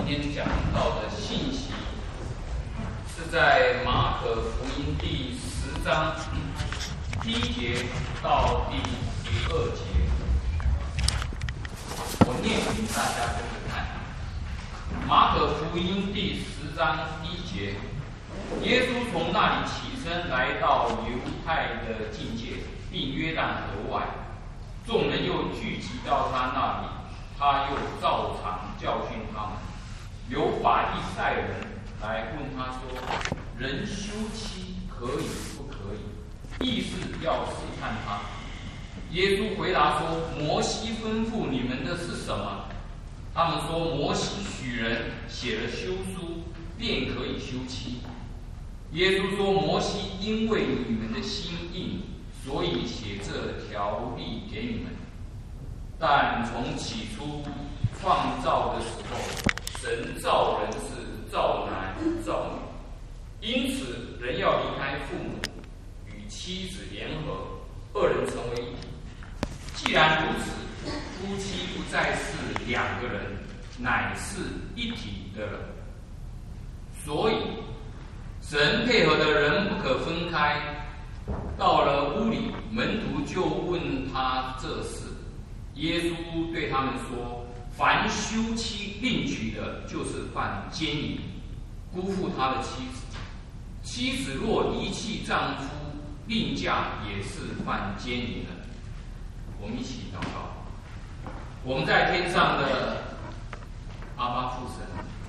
天讲到的信息是在马可福音第10章第1节到第12节。我念给大家跟着看。马可福音第10章1节，耶稣从那里起身，来到犹太的境界，并约旦河外，众人又聚集到他那里，他又照常教训他们。有法利赛人来问他说：“人休妻可以不可以？”意思要试探他。耶稣回答说：“摩西吩咐你们的是什么？”他们说：“摩西许人写了休书，便可以休妻。”耶稣说：“摩西因为你们的心硬，所以写这条例给你们。但从起初创造的时候，神造人是造男造女，因此人要离开父母，与妻子联合，二人成为一体。既然如此，夫妻不再是两个人，乃是一体的了。所以神配合的人不可分开。到了屋里，门徒就问他这事。耶稣对他们说：“凡休妻另娶的，就是犯奸淫，辜负他的妻子。妻子若离弃丈夫，另嫁也是犯奸淫了。”我们一起祷告。我们在天上的阿爸父神，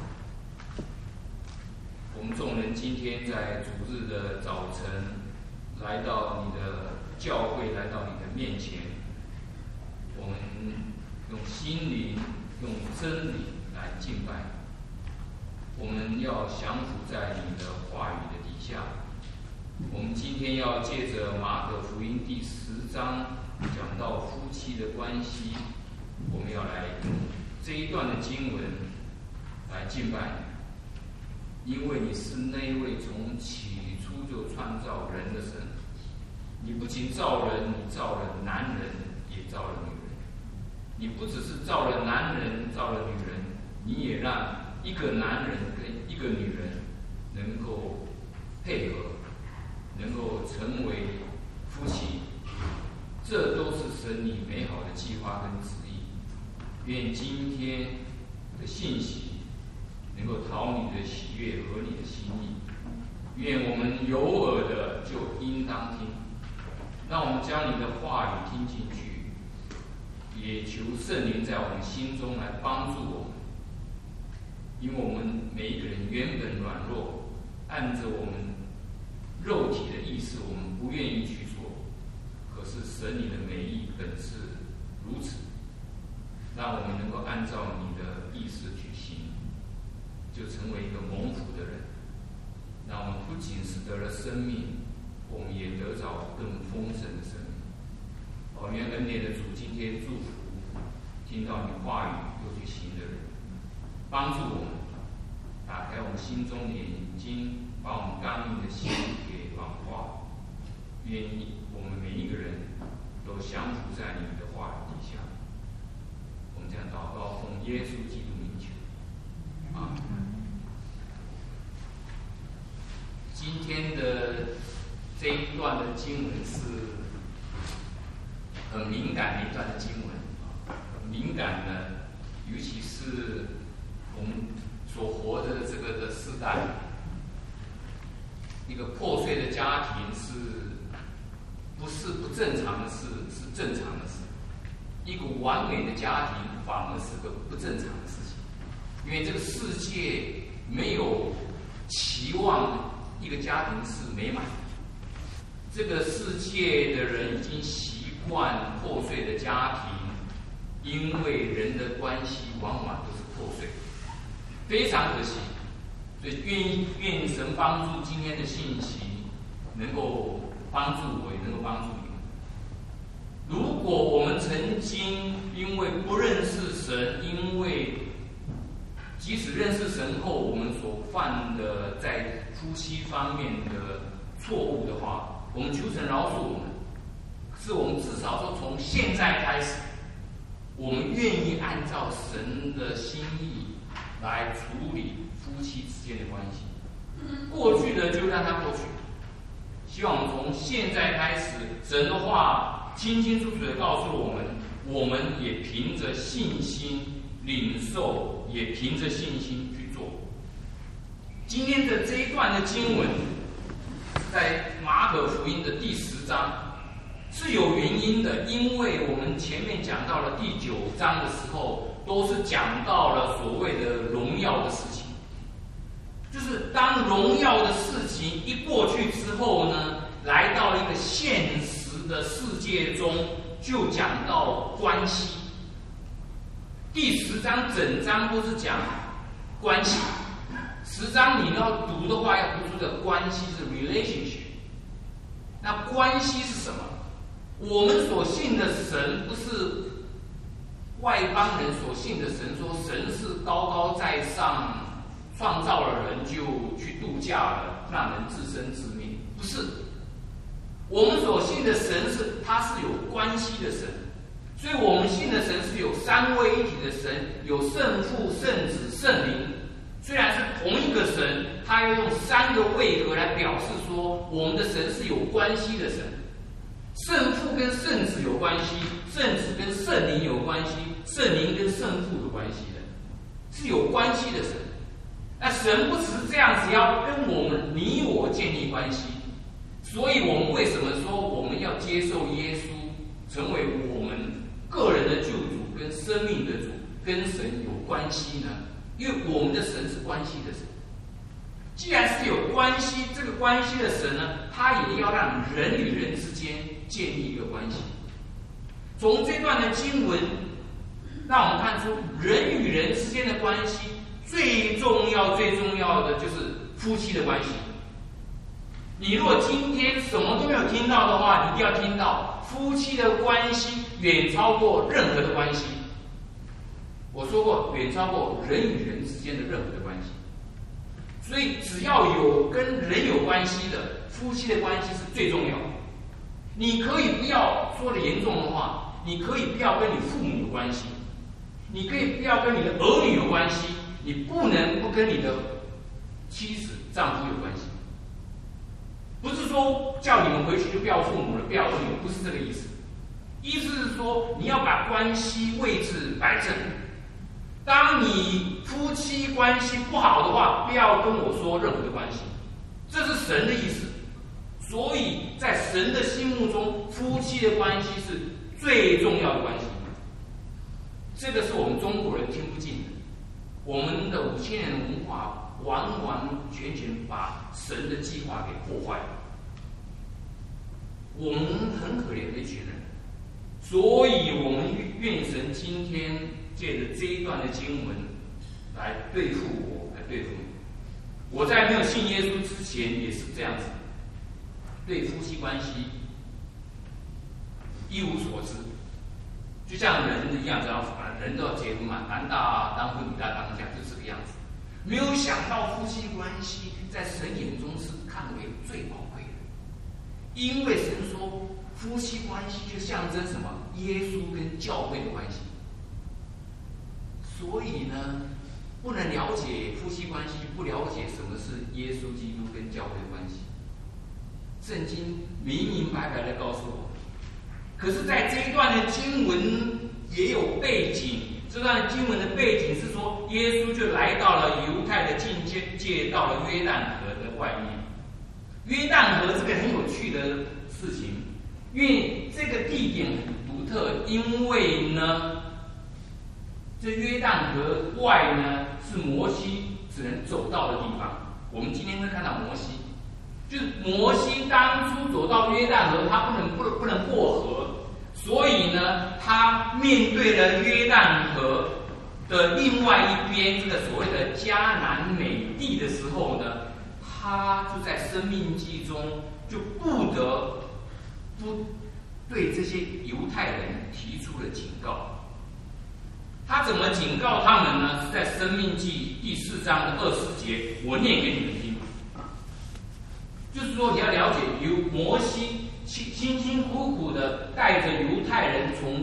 我们众人今天在主日的早晨来到你的教会，来到你的面前，我们用心灵、用真理来敬拜。我们要降服在你的话语的底下。我们今天要借着马可福音第10章讲到夫妻的关系，我们要来用这一段的经文来敬拜你，因为你是那一位从起初就创造人的神。你不仅造人，你造了男人，也造了女人。你不只是造了男人，造了女人，你也让一个男人跟一个女人能够配合，能够成为夫妻。这都是神你美好的计划跟旨意。愿今天的信息能够讨你的喜悦和你的心意。愿我们有耳的就应当听，让我们将你的话语听进去，也求圣灵在我们心中来帮助我们。因为我们每一个人原本软弱，按着我们肉体的意思，我们不愿意去做。可是神你的美意本是如此，让我们能够按照你的意思去行，就成为一个蒙福的人。让我们不仅是得了生命，我们也得着更丰盛的生命。愿恩典的主今天祝福听到你话语又去行的人，帮助我们打开我们心中的眼睛，把我们刚硬的心给软化。愿我们每一个人都降服在你的话语底下。我们这样祷告，奉耶稣基督名求，阿们。今天的这一段的经文是很敏感的一段的经文，很敏感的，尤其是我们所活的这个的时代，一个破碎的家庭不是不正常的事，是正常的事；一个完美的家庭反而是个不正常的事情，因为这个世界没有期望一个家庭是美满的。这个世界的人已经习惯破碎的家庭，因为人的关系往往都是破碎，非常可惜。所以愿神帮助今天的信息能够帮助我，也能够帮助你们。如果我们曾经因为不认识神，因为即使认识神后，我们所犯的在夫妻方面的错误的话，我们求神饶恕我们。可是我们至少说，从现在开始，我们愿意按照神的心意来处理夫妻之间的关系。过去的就让它过去，希望我们从现在开始，神的话清清楚楚的告诉我们，我们也凭着信心领受，也凭着信心去做。今天的这一段的经文，在马可福音的第10章是有原因的，因为我们前面讲到了第9章的时候，都是讲到了所谓的荣耀的事情。就是当荣耀的事情一过去之后呢，来到一个现实的世界中，就讲到关系。第10章整章都是讲关系，10章你要读的话，要读出的关系是 relationship。那关系是什么？我们所信的神不是外邦人所信的神，说神是高高在上。创造了人就去度假了，让人自生自灭，不是。我们所信的神是，他是有关系的神，所以我们信的神是有3位一体的神，有圣父、圣子、圣灵。虽然是同一个神，他要用3个位格来表示说，我们的神是有关系的神。圣父跟圣子有关系，圣子跟圣灵有关系，圣灵跟圣父有关系的，是有关系的神。那神不只是这样子要跟我们你我建立关系，所以我们为什么说我们要接受耶稣成为我们个人的救主跟生命的主，跟神有关系呢？因为我们的神是关系的神。既然是有关系，这个关系的神呢，他也要让人与人之间建立一个关系。从这段的经文让我们看出人与人之间的关系最重要的就是夫妻的关系。你如果今天什么都没有听到的话，你一定要听到夫妻的关系远超过任何的关系。我说过，远超过人与人之间的任何的关系。所以只要有跟人有关系的，夫妻的关系是最重要的。你可以不要说的严重的话，你可以不要跟你父母有关系，你可以不要跟你的儿女有关系，你不能不跟你的妻子、丈夫有关系。不是说叫你们回去就不要父母了，不要儿女，不是这个意思。意思是说，你要把关系位置摆正。当你夫妻关系不好的话，不要跟我说任何的关系，这是神的意思。所以在神的心目中，夫妻的关系是最重要的关系。这个是我们中国人听不进的。我们的5000年的文化完完全全把神的计划给破坏了。我们很可怜的一群人，所以我们愿神今天借着这一段的经文来对付我，来对付你。我在没有信耶稣之前也是这样子，对夫妻关系一无所知，就像人一样，只要人都要结婚嘛，男大当婚，女大当嫁，就这个样子。没有想到夫妻关系在神眼中是看为最宝贵的，因为神说夫妻关系就象征什么？耶稣跟教会的关系。所以呢，不能了解夫妻关系，不了解什么是耶稣基督跟教会的关系。圣经明明白白的告诉我，可是在这一段的经文也有背景。这段经文的背景是说，耶稣就来到了犹太的境界，到了约旦河的外面。约旦河这个很有趣的事情，因为这个地点很独特，因为呢，这约旦河外呢是摩西只能走到的地方。我们今天会看到摩西，就是摩西当初走到约旦河，他不能过河。所以呢，他面对了约旦河的另外一边，这个所谓的迦南美地的时候呢，他就在生命记中就不得不对这些犹太人提出了警告。他怎么警告他们呢？是在生命记第4章的24节，我念给你们听。就是说，你要了解摩西辛辛苦苦的带着犹太人从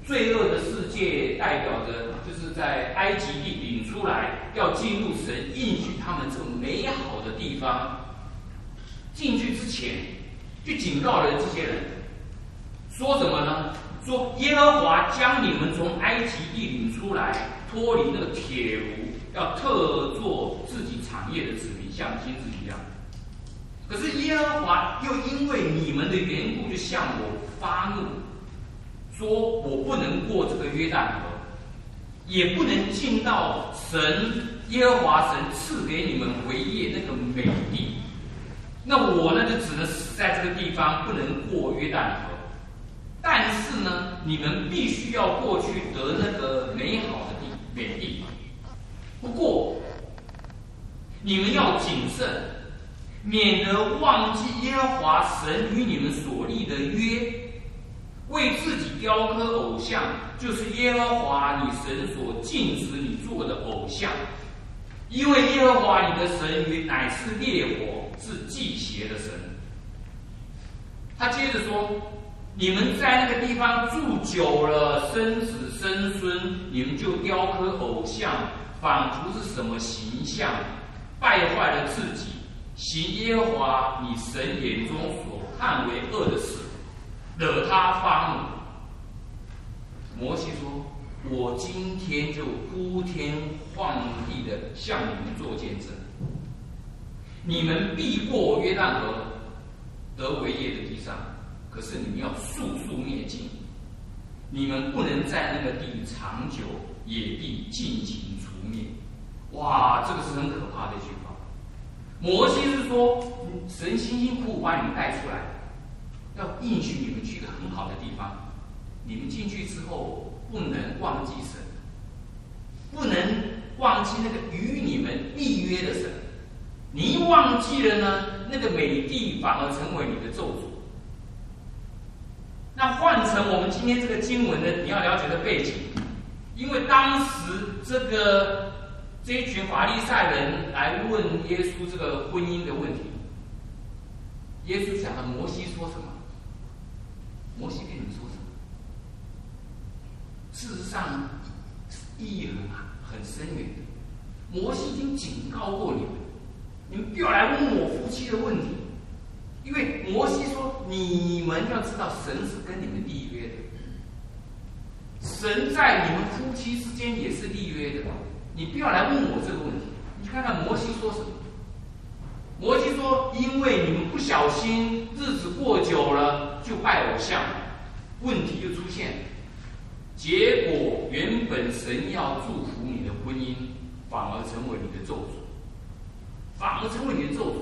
罪恶的世界代表着就是在埃及地领出来，要进入神应许他们这种美好的地方。进去之前，就警告了这些人，说什么呢？说耶和华将你们从埃及地领出来，脱离那个铁炉，要特作自己产业的子民，像今日一样。可是耶和华又因为你们的缘故，就向我发怒，说我不能过这个约旦河，也不能进到耶和华神赐给你们为业那个美地。那我呢，就只能死在这个地方，不能过约旦河。但是呢，你们必须要过去得那个美好的美地。不过，你们要谨慎，免得忘记耶和华神与你们所立的约，为自己雕刻偶像，就是耶和华你神所禁止你做的偶像。因为耶和华你的神乃是烈火，是忌邪的神。他接着说，你们在那个地方住久了，生子生孙，你们就雕刻偶像，仿佛是什么形象，败坏了自己，行耶和华你神眼中所看为恶的事，惹他发怒。摩西说，我今天就呼天唤地的向你们做见证，你们必过约旦河，得为业的地上，可是你们要速速灭尽，你们不能在那个地长久，也必尽情除灭。哇，这个是很可怕的一句话。摩西是说，神辛辛苦苦把你们带出来，要应许你们去一个很好的地方，你们进去之后不能忘记神，不能忘记那个与你们立约的神。你一忘记了呢，那个美地反而成为你的咒诅。那换成我们今天这个经文的你要了解的背景，因为当时这一群法利赛人来问耶稣这个婚姻的问题，耶稣讲了摩西说什么？摩西跟你们说什么？事实上意义很深远的。摩西已经警告过你们，你们不要来问我夫妻的问题，因为摩西说，你们要知道神是跟你们立约的，神在你们夫妻之间也是立约的，你不要来问我这个问题。你看看摩西说什么？摩西说，因为你们不小心，日子过久了就拜偶像，问题就出现，结果原本神要祝福你的婚姻，反而成为你的咒诅，反而成为你的咒诅，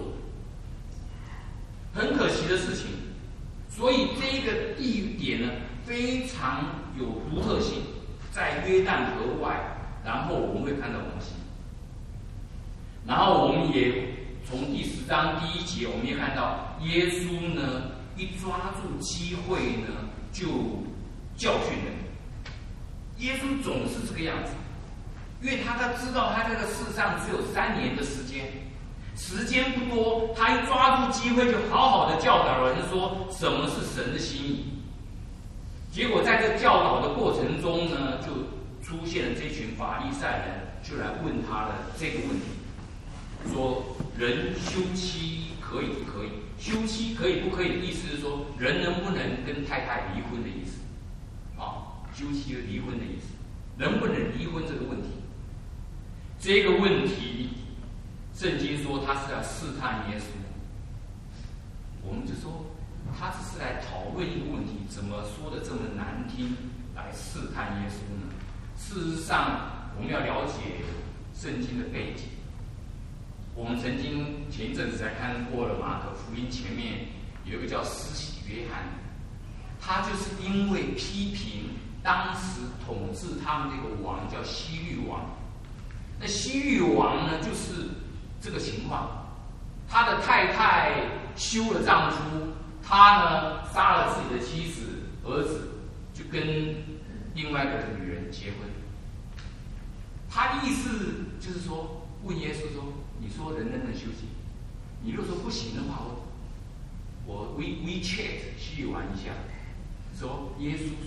很可惜的事情。所以这一个地点呢，非常有独特性，在约旦河外，然后我们会看到摩西，然后我们也从第10章第1节，我们也看到耶稣呢，一抓住机会呢，就教训人。耶稣总是这个样子，因为他知道他这个世上只有3年的时间，时间不多，他一抓住机会就好好的教导人说什么是神的心意。结果在这教导的过程中呢，就出现了这群法利赛人，就来问他的这个问题，说人休妻可以不可以？休妻可以不可以的意思是说，人能不能跟太太离婚的意思。休妻离婚的意思，能不能离婚这个问题？这个问题，圣经说他是来试探耶稣，我们就说他只是来讨论一个问题，怎么说的这么难听，来试探耶稣呢？事实上，我们要了解圣经的背景。我们曾经前一阵子才看过了马可福音前面有一个叫施洗约翰，他就是因为批评当时统治他们这个王叫希律王。那希律王呢，就是这个情况，他的太太休了丈夫，他呢杀了自己的妻子儿子，就跟另外一个女人结婚。他的意思就是说，问耶稣说，你说人能不能休息？你如果说不行的话，我 WeChat 去玩一下。说耶稣说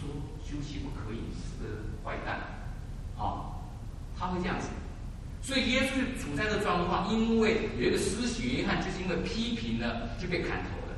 休妻不可以，是个坏蛋，他会这样子。所以耶稣就处在这个状况，因为有一个施洗约翰，就是因为批评了就被砍头了。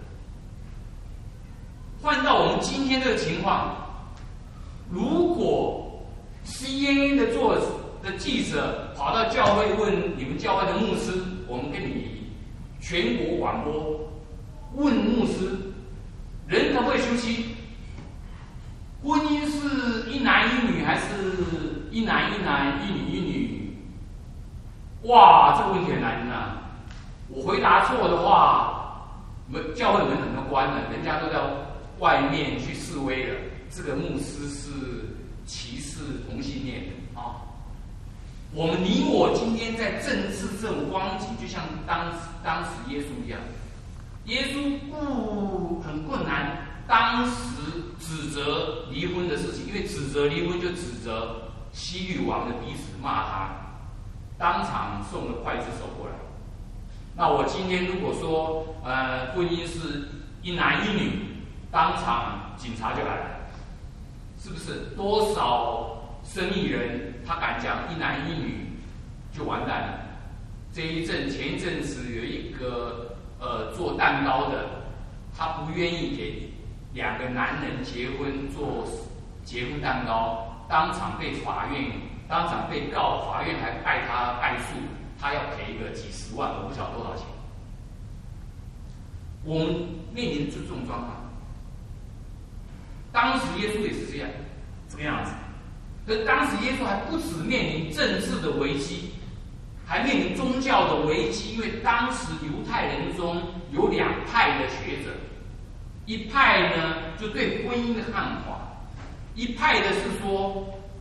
换到我们今天这个情况，如果 CNN 的记者跑到教会问你们教会的牧师，我们跟你全国广播问牧师，人可不可以休妻？婚姻是一男一女还是一男一男一女一女？哇，这个问题很难啊！我回答错的话，教会门可能关了，人家都在外面去示威了。这个牧师是歧视同性恋的啊！你我今天在政治这种光景，就像当时耶稣一样，耶稣很困难。当时指责离婚的事情，因为指责离婚就指责希律王的鼻子骂他，当场送了刽子手过来。那我今天如果说婚姻是一男一女，当场警察就来了，是不是？多少生意人他敢讲一男一女就完蛋了。前一阵子有一个做蛋糕的，他不愿意给2个男人结婚做结婚蛋糕，当场被告，法院还败诉，他要赔个几十万，我不晓得多少钱。我们面临就这种状况，当时耶稣也是这个样子。可当时耶稣还不止面临政治的危机，还面临宗教的危机，因为当时犹太人中有2派的学者。一派呢，就对婚姻的看法；一派的是说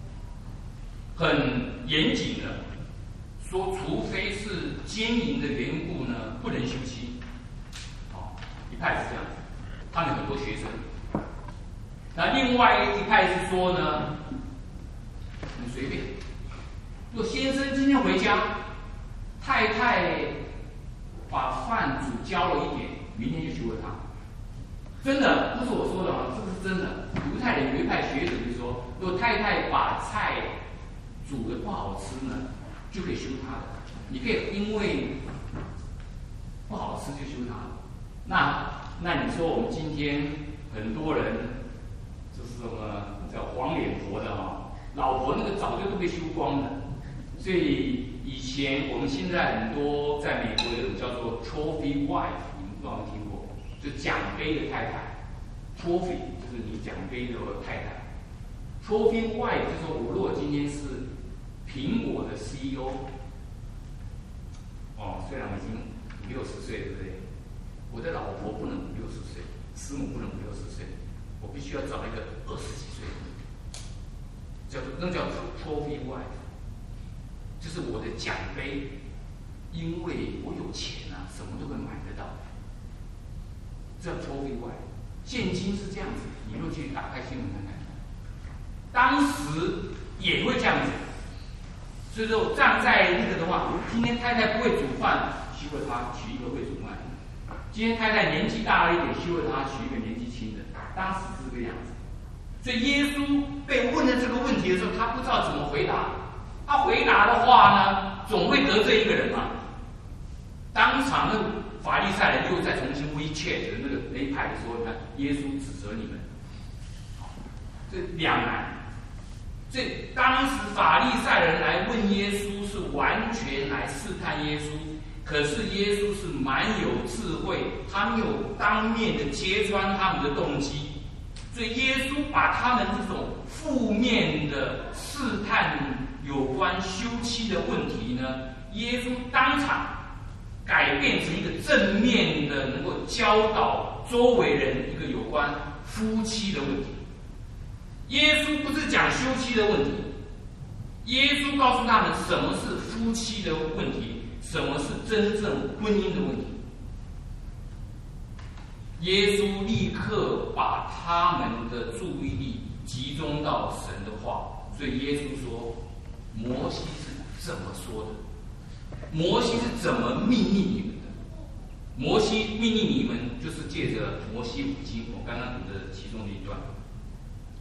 很严谨的，说除非是奸淫的缘故呢，不能休妻。一派是这样子，他们很多学生。那另外一派是说呢，很随便。若先生今天回家，太太把饭煮焦了一点，明天就休了他。真的，不是我说的这个是真的。犹太人有一派学者就说，如果太太把菜煮的不好吃呢，就可以休她的。你可以因为不好吃就休她。那你说我们今天很多人就是什么叫黄脸婆的老婆那个早就都被休光了。所以以前我们现在很多在美国有一种叫做 trophy wife， 你们不知道有没有听过？就奖杯的太太 ，trophy 就是你奖杯的太太 ，trophy wife 就是说我如果今天是苹果的 CEO， 虽然我已经50-60岁，对不对？我的老婆不能50-60岁，师母不能50-60岁，我必须要找一个20几岁的，那叫 trophy wife， 就是我的奖杯，因为我有钱啊，什么都会买得到。这叫 trophy wife， 现今是这样子，你若去打开新闻看看，当时也会这样子。所以说站在那个的话，今天太太不会煮饭，休了她，娶一个会煮饭；今天太太年纪大了一点，休了她，娶一个年纪轻的。当时是这个样子。所以耶稣被问了这个问题的时候，他不知道怎么回答。他回答的话呢，总会得罪一个人嘛。当场那法利赛人又再重新WeChat的那一派的说，你看耶稣指责你们，这两难。所以当时法利赛人来问耶稣，是完全来试探耶稣。可是耶稣是蛮有智慧，他没有当面的揭穿他们的动机。所以耶稣把他们这种负面的试探有关休妻的问题呢，耶稣当场改变成一个正面的，能够教导周围人一个有关夫妻的问题。耶稣不是讲休妻的问题，耶稣告诉他们什么是夫妻的问题，什么是真正婚姻的问题。耶稣立刻把他们的注意力集中到神的话，所以耶稣说：“摩西是怎么说的？摩西是怎么命令你们的？摩西命令你们，就是借着摩西五经，我刚刚读的其中的一段。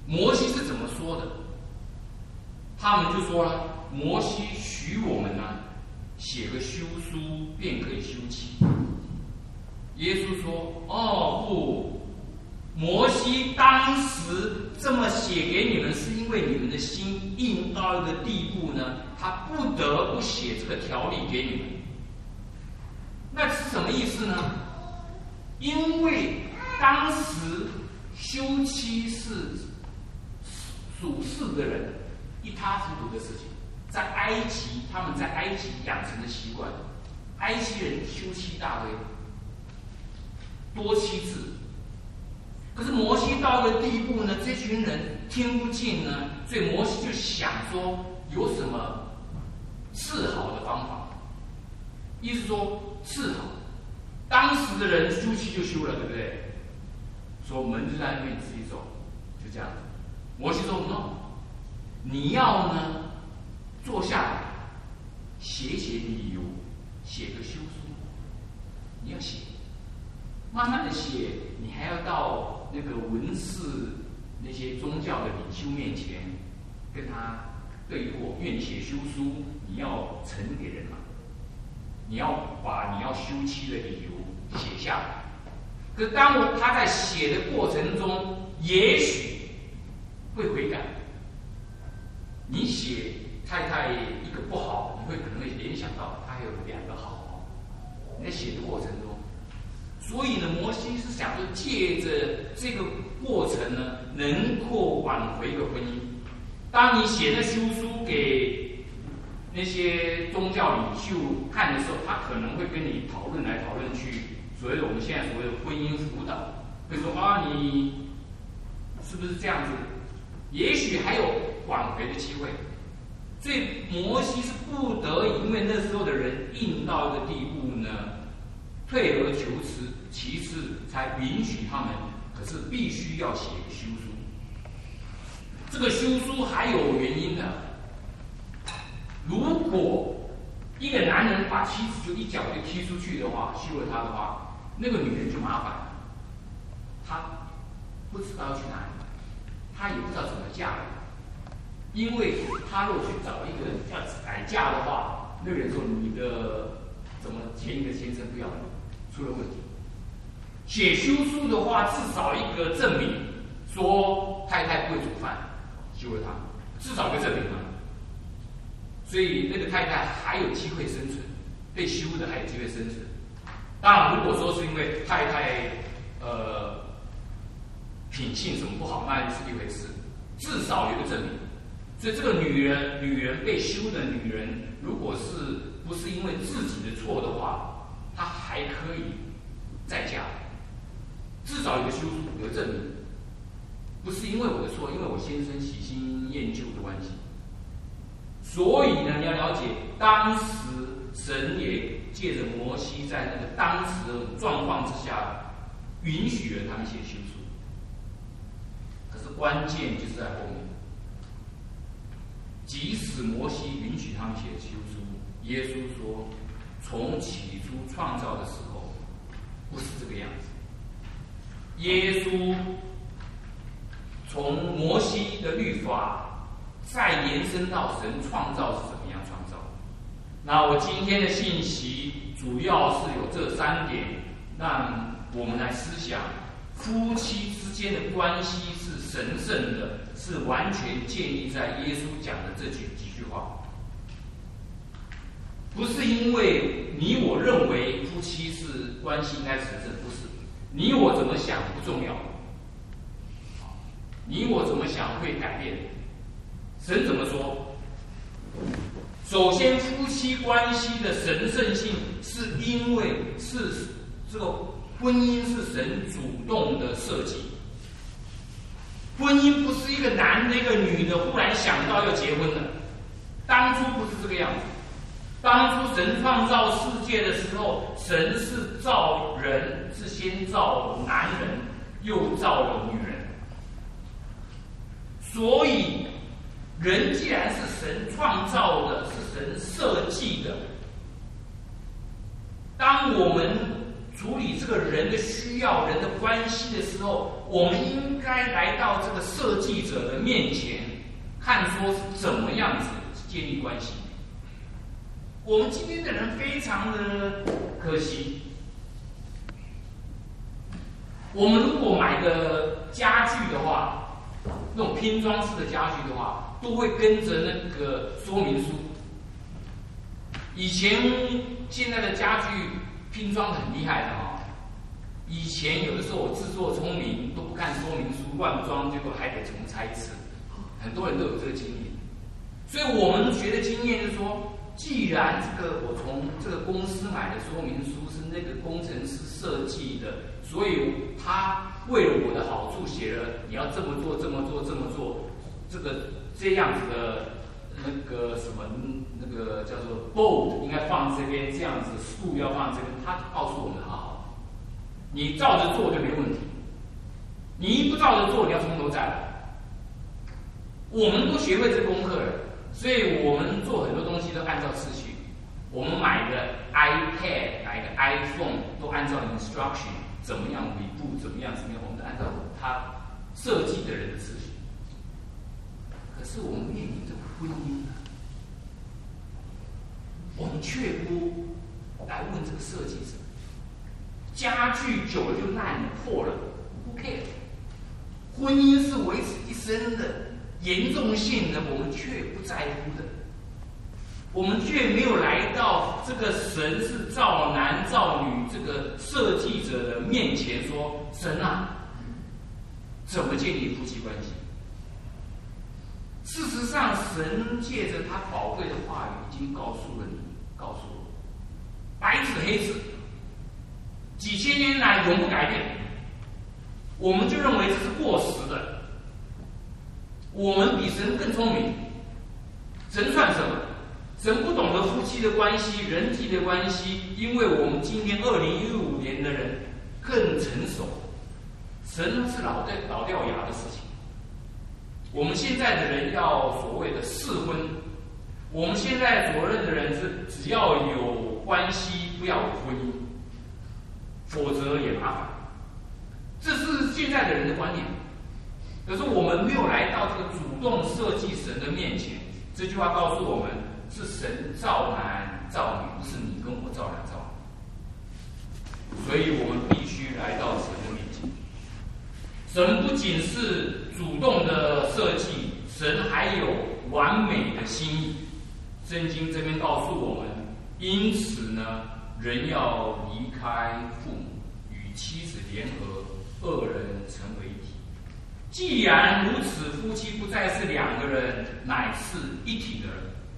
摩西是怎么说的？他们就说了：“摩西许我们呢，写个休书便可以休妻。”耶稣说：“哦不，摩西当时这么写给你们，是因为你们的心硬到一个地步呢，他不得不写这个条例给你们。那是什么意思呢？因为当时休妻是属世的人一塌糊涂的事情，在埃及，他们在埃及养成的习惯，埃及人休妻大堆，多妻制。可是摩西到了地步呢，这群人听不进呢，所以摩西就想说有什么治好的方法，意思说治好。当时的人休妻就休了，对不对？说门就在那边自己走，就这样子。摩西说 no， 你要呢坐下来写理由，写个休书，你要写，慢慢的写，你还要到那个文士那些宗教的领袖面前跟他对过，因为你写休书，你要呈给人嘛，你要把你要休妻的理由写下来。可是当他在写的过程中，也许会悔改。你写太太一个不好，你会可能会联想到他还有2个好。你在写的过程中，所以呢，摩西是想说，借着这个过程呢，能够挽回一个婚姻。当你写那休书给那些宗教领袖看的时候，他可能会跟你讨论来讨论去。所谓的我们现在所谓的婚姻辅导，会说啊，你是不是这样子？也许还有挽回的机会。所以摩西是不得已，因为那时候的人硬到一个地步呢，退而求其次，其次才允许他们。可是必须要写个休书。这个休书还有原因的。如果一个男人把妻子就一脚就踢出去的话，休了他的话，那个女人就麻烦了，她不知道要去哪里，她也不知道怎么嫁人，因为她若去找一个要改嫁的话，那个人说你的怎么前一个先生不要你，出了问题。写休书的话，至少一个证明，说太太不会煮饭，休了她，至少一个证明嘛。所以那个太太还有机会生存，被休的还有机会生存。当然，如果说是因为太太品性什么不好，那是一回事，至少有个证明。所以这个女人被休的女人，如果是不是因为自己的错的话，她还可以再嫁，至少有个休书，有个证明，不是因为我的错，因为我先生喜新厌旧的关系。所以呢，你要了解，当时神也借着摩西在那个当时的状况之下，允许了他们写休书。可是关键就是在后面，即使摩西允许他们写休书，耶稣说，从起初创造的时候，不是这个样子。耶稣从摩西的律法再延伸到神创造是怎么样创造。那我今天的信息主要是有这3点，让我们来思想夫妻之间的关系是神圣的，是完全建立在耶稣讲的这几句话。不是因为你我认为夫妻是关系应该神圣，不是。你我怎么想不重要，你我怎么想会改变。神怎么说？首先，夫妻关系的神圣性，是因为是这个婚姻是神主动的设计。婚姻不是一个男的一个女的忽然想到要结婚的，当初不是这个样子。当初神创造世界的时候，神是造人，是先造男人，又造了女人。所以人既然是神创造的，是神设计的，当我们处理这个人的需要、人的关系的时候，我们应该来到这个设计者的面前，看说是怎么样子建立关系。我们今天的人非常的可惜，我们如果买个家具的话，那种拼装式的家具的话，都会跟着那个说明书。以前现在的家具拼装很厉害的哈，以前有的时候我自作聪明都不看说明书乱装，结果还得重拆一次，很多人都有这个经验。所以我们学的经验就是说，既然这个我从这个公司买的说明书是那个工程师设计的，所以他为了我的好处写了你要这么做这么做这么做，这样子的那个什么那个叫做 bolt 应该放这边，这样子 screw 要放这边，他告诉我们好，你照着做就没问题，你一不照着做你要从头再来。我们都学会这功课了，所以我们做很多东西都按照次序。我们买的 iPad 买的 iPhone 都按照 instruction 怎么样尾部怎么样，我们都按照他设计的人的次序。可是我们面临这个婚姻呢，我们却不来问这个设计者，家具久了就烂了破了 ，Who cares？ 婚姻是维持一生的，严重性呢我们却不在乎的，我们却没有来到这个神是造男造女这个设计者的面前说，神啊，怎么建立夫妻关系？事实上，神借着他宝贵的话语已经告诉了你，告诉我，白纸黑字，几千年来永不改变。我们就认为这是过时的，我们比神更聪明。神算什么？神不懂得夫妻的关系、人际的关系，因为我们今天2015年的人更成熟。神是老掉牙的事情。我们现在的人要所谓的试婚，我们现在所认的人是只要有关系不要有婚姻，否则也麻烦。这是现在的人的观念。可是我们没有来到这个主动设计神的面前。这句话告诉我们，是神造男造女，不是你跟我造男造女。所以我们必须来到神的面前。神不仅是主动的设计，神还有完美的心意。圣经这边告诉我们，因此呢，人要离开父母，与妻子联合，二人成为一体。既然如此，夫妻不再是两个人，乃是一体的人。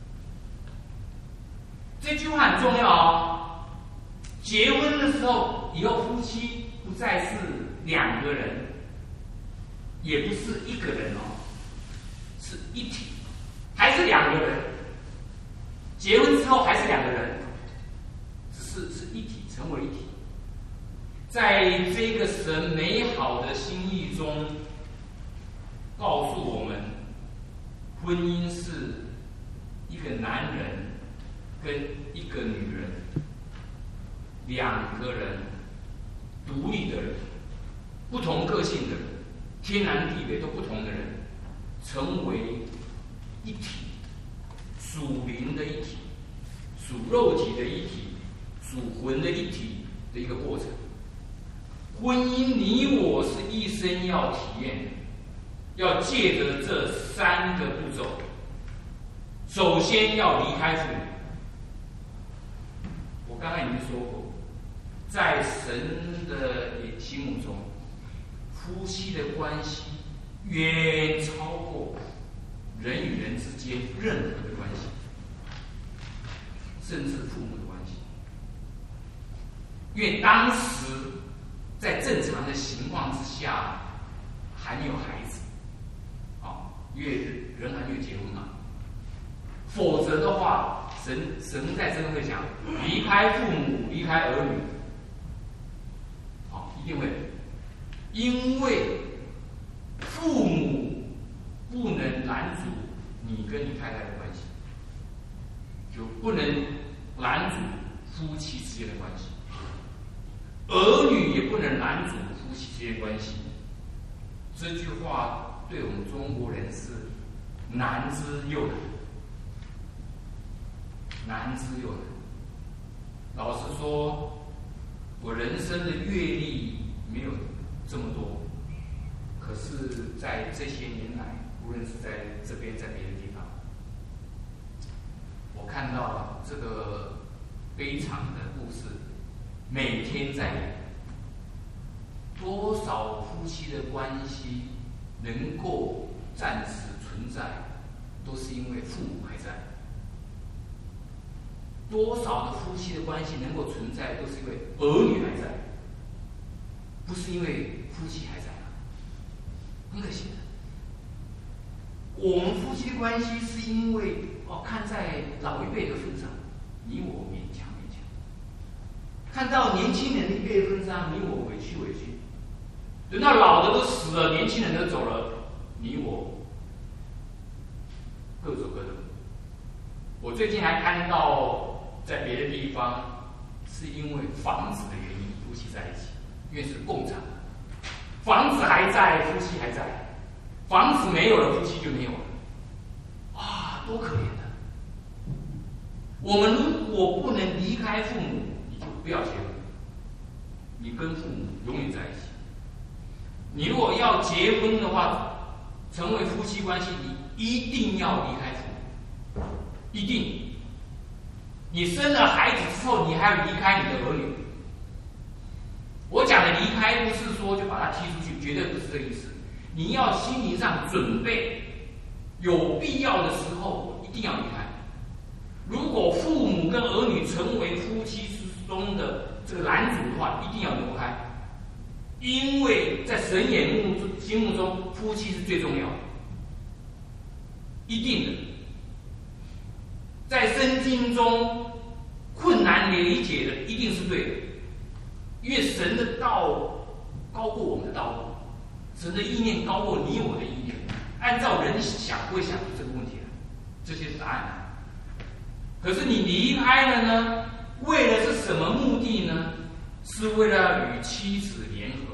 这句话很重要哦。结婚的时候，以后夫妻不再是两个人，也不是一个人哦，是一体，还是两个人。结婚之后还是两个人，只是一体，成为一体。在这个神美好的心意中，告诉我们，婚姻是一个男人跟一个女人，两个人独立的人，不同个性的人，天南地北都不同的人，成为一体，属灵的一体，属肉体的一体，属魂的一体的一个过程。婚姻你我是一生要体验的，要借着这3个步骤。首先要离开父母。我刚刚已经说过，在神的心目中，夫妻的关系远超过人与人之间任何的关系，甚至父母的关系。因为当时在正常的情况之下，还没有孩子，因为人还没有结婚嘛。否则的话，神在这会讲，离开父母，离开儿女，一定会，因为父母不能拦阻你跟你太太的关系，就不能拦阻夫妻之间的关系。 儿女也不能拦阻夫妻之间关系。这句话对我们中国人是难之又难，难之又难。老实说，我人生的阅历没有这么多，可是在这些年来，无论是在这边，在别的地方，我看到这个悲惨的故事每天在演。多少夫妻的关系能够暂时存在，都是因为父母还在。多少的夫妻的关系能够存在，都是因为儿女还在，不是因为夫妻还在。很可惜的，我们夫妻的关系是因为看在老一辈的份上，你我勉强勉强；看到年轻人一辈的份上，你我委屈委屈。等到老的都死了，年轻人都走了，你我各走各的。我最近还看到，在别的地方是因为房子的原因，夫妻在一起，因为是共产，房子还在，夫妻还在；房子没有了，夫妻就没有了。啊，多可怜的！我们如果不能离开父母，你就不要结婚，你跟父母永远在一起。你如果要结婚的话，成为夫妻关系，你一定要离开父母，一定。你生了孩子之后，你还要离开你的儿女。我讲的离开，不是说就把他踢出去，绝对不是这个意思。你要心灵上准备，有必要的时候一定要离开。如果父母跟儿女成为夫妻之中的这个拦阻的话，一定要离开。因为在神心目中，夫妻是最重要的，一定的。在圣经中，困难理解的一定是对的，因为神的道高过我们的道路，神的意念高过你我的意念。按照人想不会想出这个问题来，这些是答案。可是你离开了呢，为了是什么目的呢？是为了与妻子联合。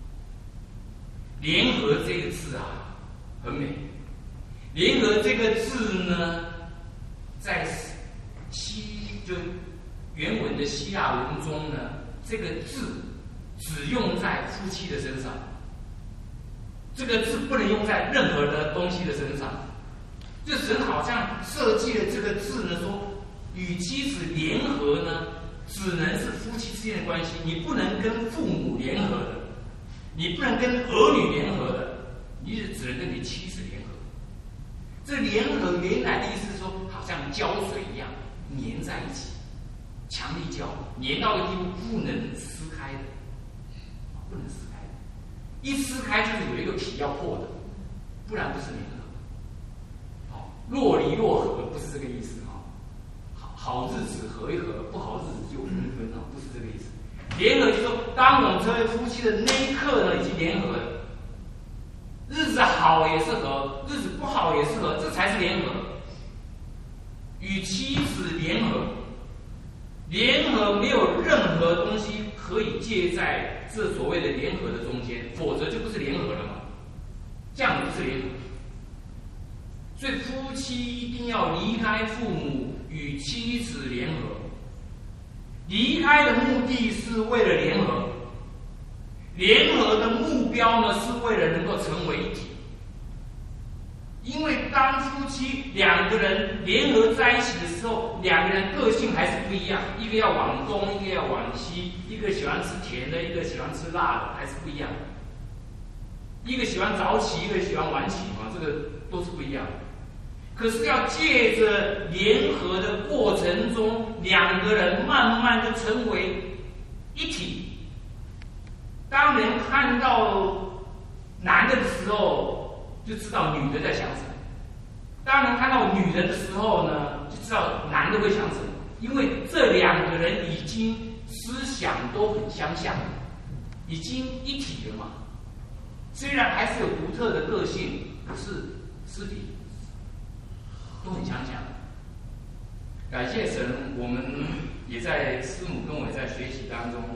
联合这个字啊，很美。联合这个字呢，在就原文的希腊文中呢，这个字只用在夫妻的身上，这个字不能用在任何的东西的身上。就神好像设计了这个字呢，说与妻子联合呢，只能是夫妻之间的关系，你不能跟父母联合的，你不能跟儿女联合的，你只能跟你妻子联合。这联合原来的意思是说，好像胶水一样粘在一起，强力胶粘到一个地步不能撕开的，不能撕开的，一撕开就是有一个皮要破的，不然不是联合。若离若合不是这个意思啊，好日子合一合，不好日子就分一分啊，不是这个意思。联合就是说，当我们成为夫妻的那一刻呢，已经联合了。日子好也是合，日子不好也是合，这才是联合。与妻子联合，联合没有任何东西可以介在这所谓的联合的中间，否则就不是联合了嘛。这样不是联合。所以夫妻一定要离开父母，与妻子联合。离开的目的是为了联合，联合的目标呢，是为了能够成为一体。因为当夫妻两个人联合在一起的时候，两个人个性还是不一样，一个要往东，一个要往西，一个喜欢吃甜的，一个喜欢吃辣的，还是不一样。一个喜欢早起，一个喜欢晚起嘛，这个都是不一样的。可是要借着联合的过程中，两个人慢慢的成为一体。当人看到男的的时候，就知道女的在想什么；当人看到女人的时候呢，就知道男的会想什么。因为这两个人已经思想都很相像，已经一体了嘛。虽然还是有独特的个性，可是尸体都很相像。感谢神，我们也在师母跟我也在学习当中，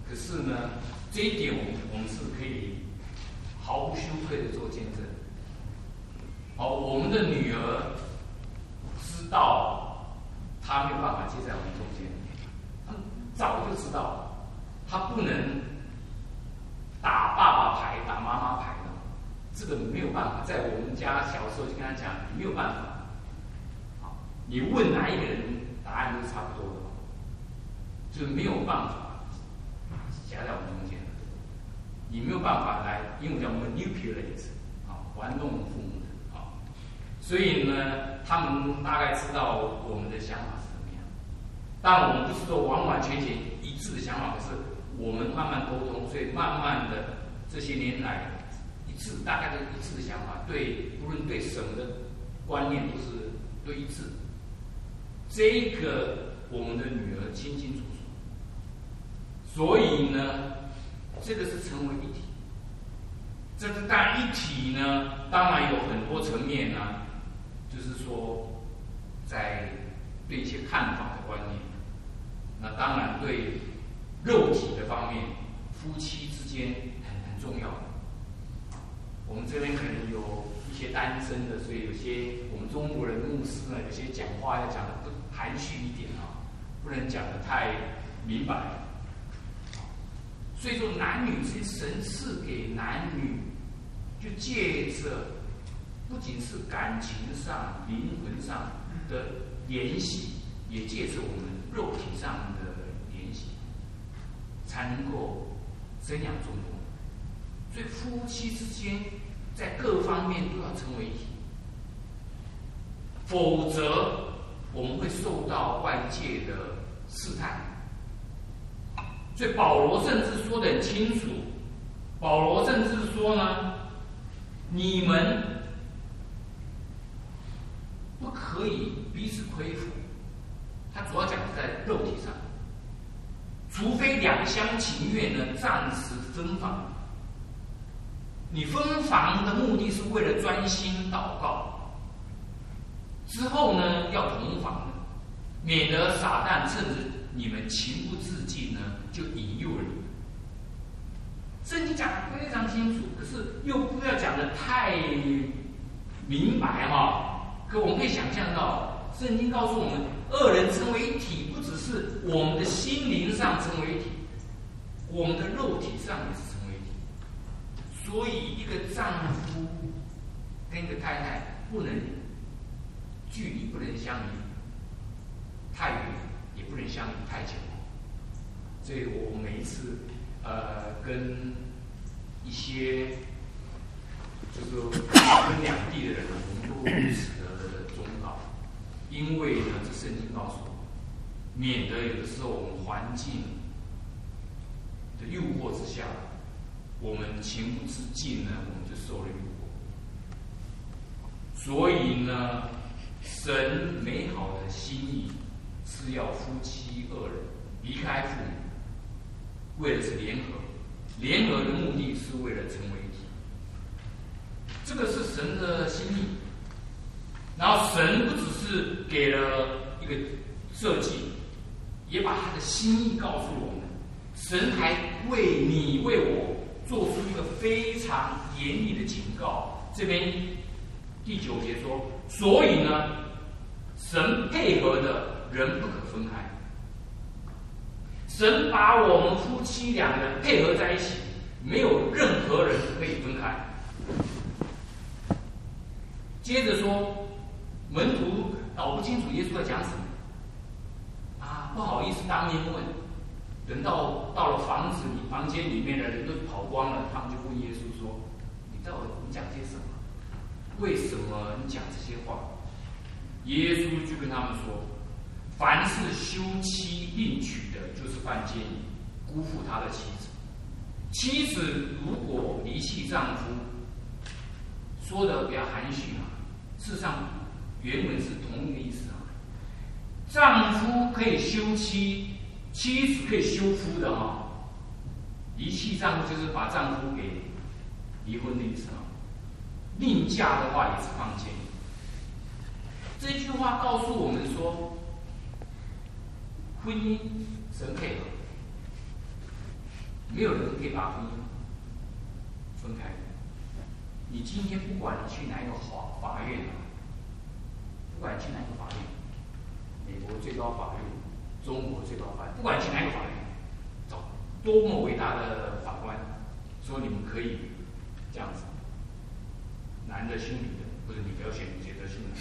可是呢，这一点我们是可以毫无羞愧的做见证。好，我们的女儿知道她没有办法接在我们中间，她早就知道，她不能打爸爸牌、打妈妈牌的，这个没有办法。在我们家小时候就跟她讲，你没有办法。好，你问哪一个人，答案都是差不多的，就是没有办法夹在我们中间，你没有办法来，英文叫 manipulate， 玩弄父母的，所以呢，他们大概知道我们的想法是怎么样。当然，我们不是说完完全全一致的想法，可是我们慢慢沟通，所以慢慢的这些年来一致，大概都一致的想法，不论对什么的观念都一致。这个我们的女儿清清楚楚。所以呢，这个是成为一体。这个当然一体呢，当然有很多层面呢，就是说，在对一些看法的观念，那当然对肉体的方面，夫妻之间很重要。我们这边可能有一些单身的，所以有些我们中国人牧师呢，有些讲话要讲的不含蓄一点不能讲的太明白。所以说，男女之间，神赐给男女，就借着不仅是感情上、灵魂上的联系，也借着我们肉体上的联系，才能够生养众多。所以夫妻之间在各方面都要成为一体，否则我们会受到外界的试探。所以保罗甚至说得很清楚，保罗甚至说呢，你们不可以彼此亏负。他主要讲是在肉体上，除非两厢情愿呢，暂时分房。你分房的目的是为了专心祷告，之后呢要同房，免得撒旦趁着你们情不自禁呢，就引诱了你们。圣经讲得非常清楚，可是又不要讲得太明白可我们可以想象到，圣经告诉我们，二人成为一体，不只是我们的心灵上成为一体，我们的肉体上也是成为一体。所以，一个丈夫跟一个太太不能距离不能相离太远，也不能相离太久。所以我每一次跟一些就是分两地的人，我们都如此的忠告，因为呢，这圣经告诉我们，免得有的时候我们环境的诱惑之下，我们情不自禁呢，我们就受了诱惑。所以呢，神美好的心意是要夫妻二人离开父母，为的是联合，联合的目的是为了成为一体。这个是神的心意。然后神不只是给了一个设计，也把他的心意告诉我们。神还为你为我做出一个非常严厉的警告。这边第9节说，所以呢，神配合的人不可分开。神把我们夫妻两人配合在一起，没有任何人可以分开。接着说，门徒搞不清楚耶稣在讲什么不好意思当面问。等到了房间里面的人都跑光了，他们就问耶稣说：“你讲些什么？为什么你讲这些话？”耶稣就跟他们说：“凡是休妻另娶的，就是犯奸淫，辜负他的妻子。妻子如果离弃丈夫，说的比较含蓄事实上原文是同一个意思丈夫可以休妻，妻子可以休夫的离弃丈夫就是把丈夫给离婚的意思另嫁的话也是犯奸淫。这句话告诉我们说，婚姻神配合， 没有人可以把婚姻分开。你今天不管你去哪一个法院，不管你去哪一个法院，美国最高法院、中国最高法院，不管你去哪一个法院，找多么伟大的法官，说你们可以这样子，男的姓女的，或者你不要选择姓男。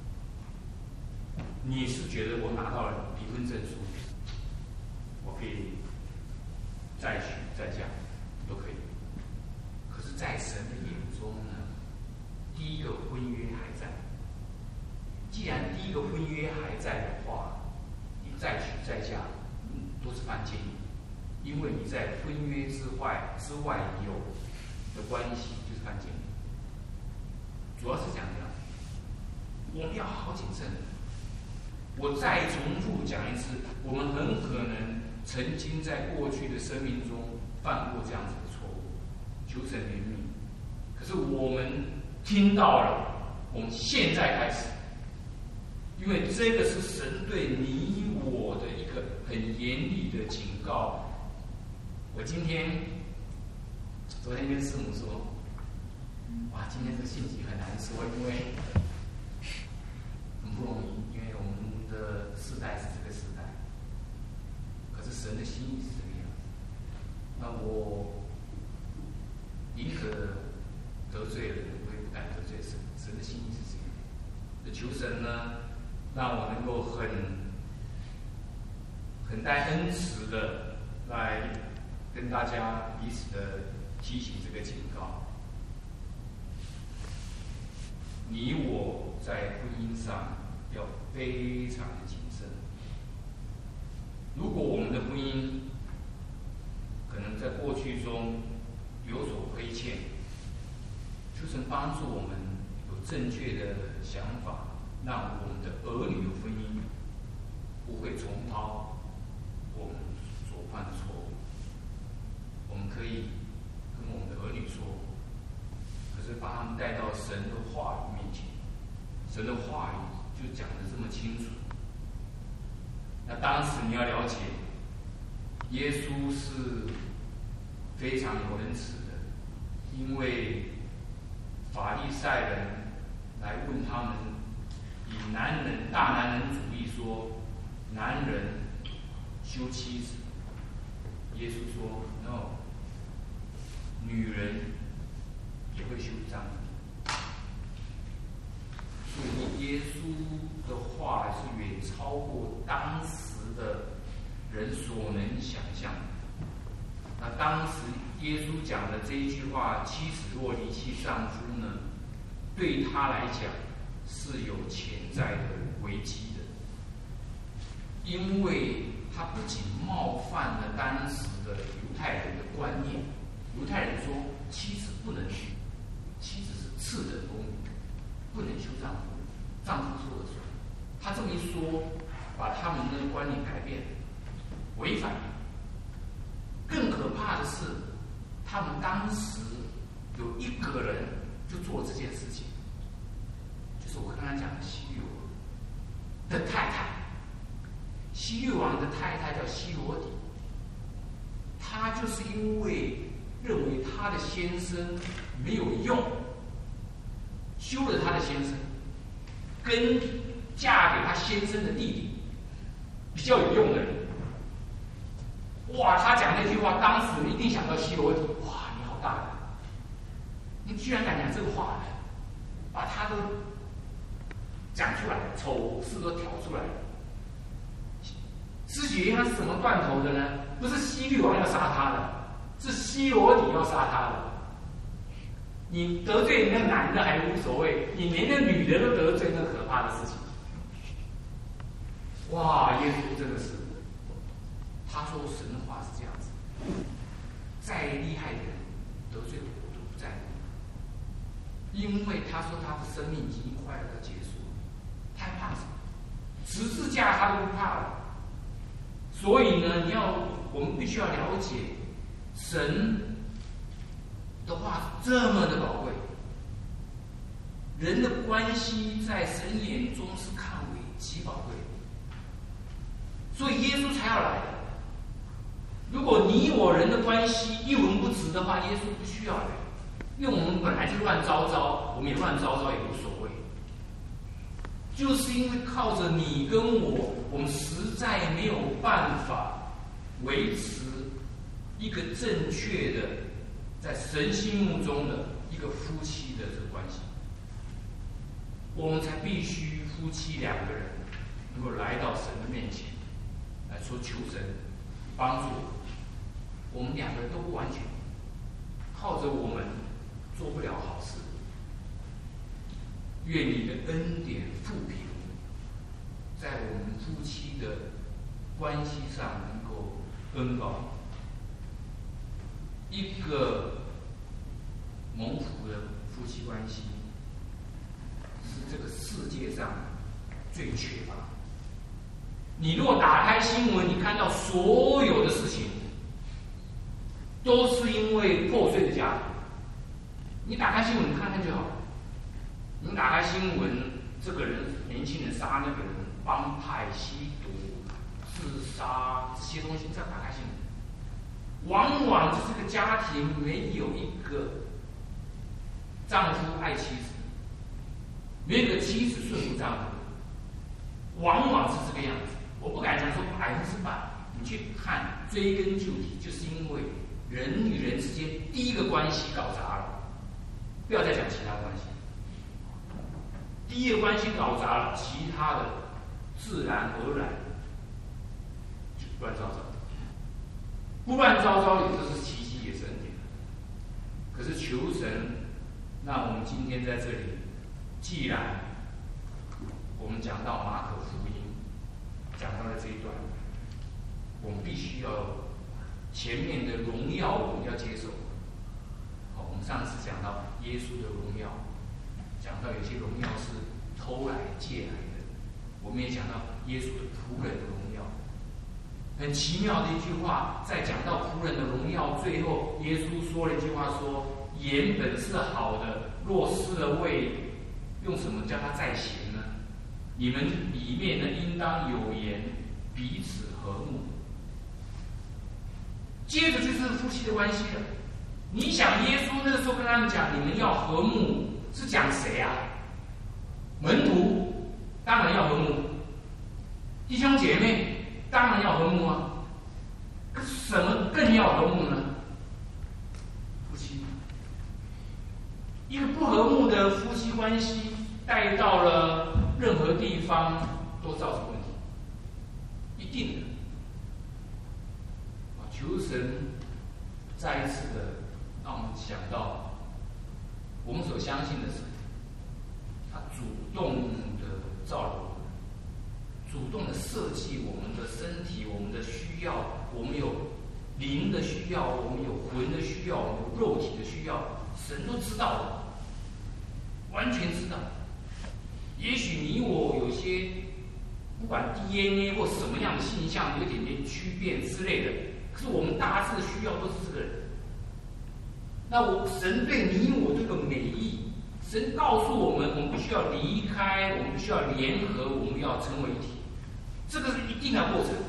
你是觉得我拿到了离婚证书，我可以再娶再嫁都可以。可是，在神的眼中呢，第一个婚约还在。既然第一个婚约还在的话，你再娶再嫁，都是犯奸淫，因为你在婚约之外有的关系就是犯奸淫。主要是讲这样，我们要好好谨慎。我再重复讲一次，我们很可能曾经在过去的生命中犯过这样子的错误，求神怜悯。可是我们听到了，我们现在开始，因为这个是神对你我的一个很严厉的警告。我昨天跟师母说，哇，今天这个信息很难说，因为很不容易，因为我们的时代是这个时代，可是神的心意是这个样子。那我宁可得罪人，我也不敢得罪神。神的心意是这样。那求神呢，让我能够很带恩慈的来跟大家彼此的提起这个警告。你我在婚姻上要非常的谨慎。如果我们的婚姻可能在过去中有所亏欠，求神帮助我们有正确的想法，让我们的儿女的婚姻不会重蹈我们所犯的错误。我们可以跟我们的儿女说，可是把他们带到神的话语面前，神的话语就讲得这么清楚。那当时你要了解，耶稣是非常有恩慈的，因为法利赛人来问他们，以大男人主义说，男人休妻子，耶稣说 no， 女人也会休丈夫。所以耶稣的话是远超过当时的人所能想象的。那当时耶稣讲的这一句话，妻子若离弃丈夫呢，对他来讲是有潜在的危机的，因为他不仅冒犯了当时的犹太人的观念。犹太人说妻子是次等公民，不能休丈夫，丈夫说了算。他这么一说，把他们的观念改变了，违反了。更可怕的是，他们当时有一个人就做这件事情，就是我刚才讲的希律王的太太。希律王的太太叫希罗底，她就是因为认为她的先生没有用，休了她的先生，跟嫁给她先生的弟弟比较有用的人。哇，他讲那句话，当时一定想到希罗底，哇，你好大胆，你居然敢讲这个话呢，把他都讲出来，丑事都挑出来。施洗约翰是怎么断头的呢？不是希律王要杀他的，是希罗底要杀他的。你得罪那个男的还无所谓，你连那女的都得罪，那可怕的事情。哇，耶稣真的是，他说神的话是这样子，再厉害的人得罪我都不在乎，因为他说他的生命已经快要结束了，他还怕什么？十字架他都不怕了。所以呢，我们必须要了解神的话这么的宝贵，人的关系在神眼中是看为极宝贵的，所以耶稣才要来的。 如果你我人的关系一文不值的话，耶稣不需要来，因为我们本来就乱糟糟，我们也乱糟糟也无所谓。就是因为靠着你跟我们实在没有办法维持一个正确的在神心目中的一个夫妻的这个关系，我们才必须夫妻两个人能够来到神的面前来说求神帮助我们两个人都不完全，靠着我们做不了好事。愿你的恩典复平，在我们夫妻的关系上能够恩高。一个蒙福的夫妻关系是这个世界上最缺乏。你若打开新闻，你看到所有的事情都是因为破碎的家庭。你打开新闻看看就好。你打开新闻，这个人年轻人杀那个人，帮派、吸毒、自杀这些东西，再打开新闻，往往就是这个家庭没有一个丈夫爱妻子，没有一个妻子顺服丈夫，往往是这个样子。我不敢讲说100%，你去看追根究底，就是因为人与人之间第一个关系搞砸了，不要再讲其他关系。第一个关系搞砸了，其他的自然而然就乱糟糟。不乱糟糟也就是奇迹，也是恩典。可是求神，那我们今天在这里，既然我们讲到马可福音，讲到了这一段，我们必须要前面的荣耀我们要接受。好，我们上次讲到耶稣的荣耀。讲到有些荣耀是偷来借来的，我们也讲到耶稣的仆人的荣耀，很奇妙的一句话。在讲到仆人的荣耀，最后耶稣说了一句话说：“盐本是好的，若失了味，用什么叫它再咸呢？你们里面呢，应当有盐，彼此和睦。”接着就是夫妻的关系了。你想，耶稣那个时候跟他们讲，你们要和睦。是讲谁啊？门徒当然要和睦，弟兄姐妹当然要和睦啊。可是什么更要和睦呢？夫妻，一个不和睦的夫妻关系带到了任何地方都造成问题，一定的。求神再一次的让我们想到。我们所相信的是，他主动的造了我们，主动的设计我们的身体，我们的需要，我们有灵的需要，我们有魂的需要，我们有肉体的需要，神都知道的，完全知道。也许你我有些不管 DNA 或什么样的现象有一点点区别之类的，可是我们大致的需要都是这个人。那神对你我这个美意，神告诉我们，我们必须要离开，我们必须要联合，我们要成为一体，这个是一定的过程。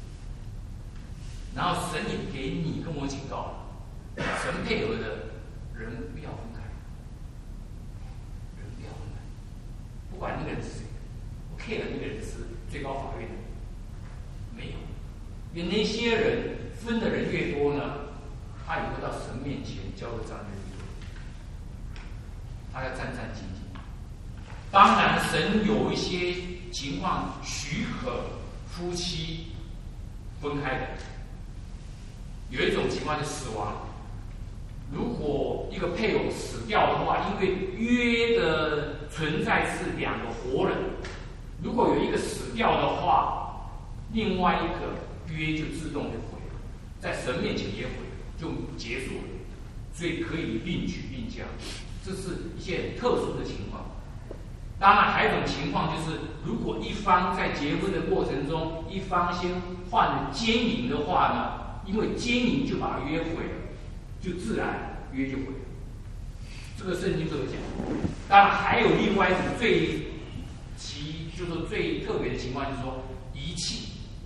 然后神也给你跟我警告了，神配合的人不要分开，人不要分开，不管那个人是谁，我 care 的那个人是最高法院的，没有，因为那些人分的人越多呢，他以后到神面前交的账越多，他要战战兢兢。当然，神有一些情况许可夫妻分开的，有一种情况是死亡。如果一个配偶死掉的话，因为约的存在是两个活人，如果有一个死掉的话，另外一个约就自动就毁了，在神面前也毁了，就结束了，所以可以另娶另嫁，这是一些很特殊的情况。当然，还有一种情况就是，如果一方在结婚的过程中，一方先犯了奸淫的话呢，因为奸淫就把约毁了，就自然约就毁了。这个圣经都有讲。当然，还有另外一种就是最特别的情况，就是说遗弃。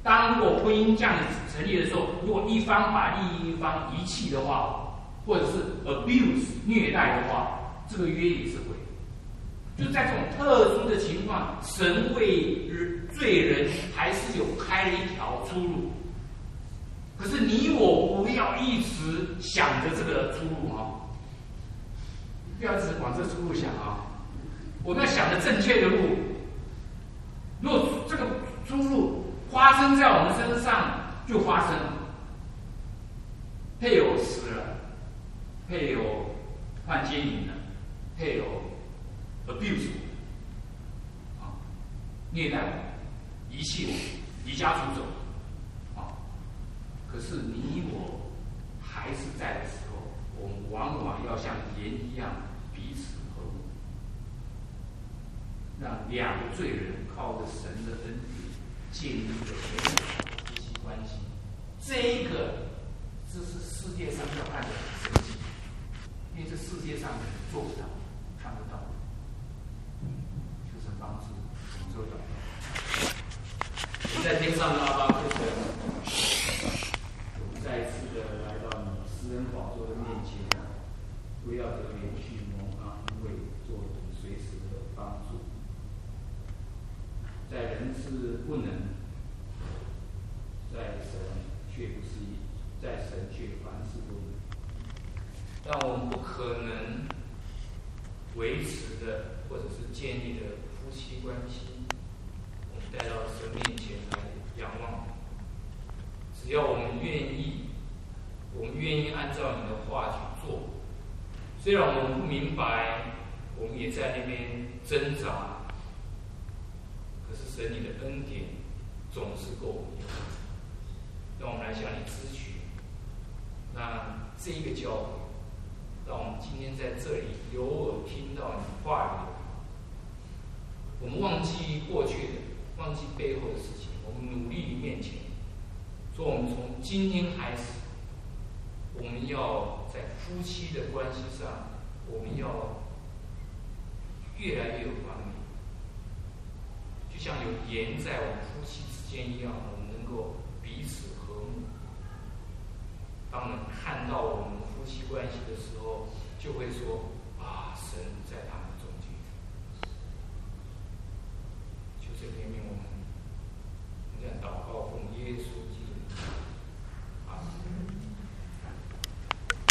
当如果婚姻这样成立的时候，如果一方把另一方遗弃的话，或者是 abuse 虐待的话，这个约也是毁。就在这种特殊的情况，神为罪人还是有开了一条出路。可是你我不要一直想着这个出路啊，不要一直往这出路想啊，我们要想着正确的路。如果这个出路发生在我们身上，就发生了。配偶死了，配偶犯奸淫了，配偶 abuse 啊，虐待我，遗弃我，离家出走啊。可是你我还是在的时候，我们往往要像盐一样彼此和睦，让两个罪人靠着神的恩典建立一个美好的夫妻关系。这是世界上要看的神迹，因为这世界上做不到、看不到，求神帮助我们做到。在天上的阿爸父神，我们再一次的来到你施恩宝座的面前，不要得连续蒙安慰，做你随时的帮助。在人是不能，在神却不是已，在神却凡事不能。但我们不可能维持的或者是建立的夫妻关系，我们带到神面前来仰望。只要我们愿意，我们愿意按照你的话去做。虽然我们不明白，我们也在那边挣扎。可是神你的恩典总是够我们用，让我们来向你支取。让这一个教会，让我们今天在这里有耳听到你话语的，我们忘记过去的，忘记背后的事情，我们努力于面前。说我们从今天开始，我们要在夫妻的关系上，我们要越来越有关联。就像有盐在我们夫妻之间一样，我们能够彼此和睦。当我们看到我们夫妻关系的时候，就会说啊，神在他们